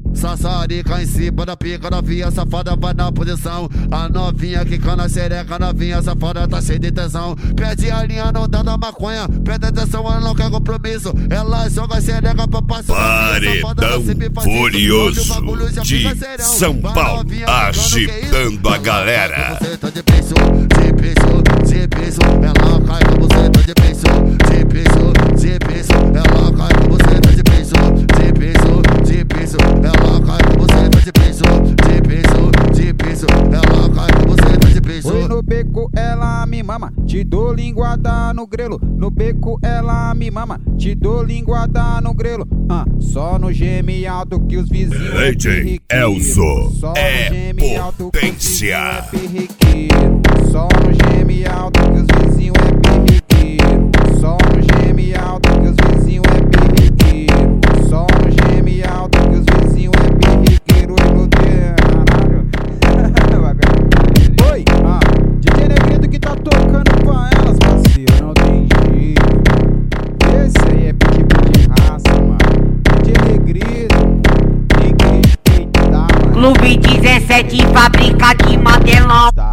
Sassarica em cima da pica, novinha safada vai na posição. A novinha que cana xereca, novinha safada tá cheia de tesão. Perde a linha, não dá na maconha. Presta atenção, ela não quer compromisso. Ela joga xereca pra passar. Paredão Furioso de São Paulo, agitando a galera. De piso, ela cai com você, tá de piso, ela cai com você, tá de piso, ela cai com você, tá de piso, ela cai com você, tá de piso. Oi, no beco ela me mama, te dou linguada no grelo. No beco ela me mama, te dou linguada no grelo. Só no geme alto que os vizinhos DJ Elzo é potência. Só no geme alto que os vizinhos é perrequeiro. Só no geme alto que os vizinhos é perrequeiro. Só no geme alto que os vizinhos é perrequeiro. Oi, DJ Negrito que tá tocando pra elas, parceiro, não tem jeito. Esse aí é pitbull de raça, mano. DJ Negrito, tem que respeitar, mano. Clube 17, fábrica de Madelão.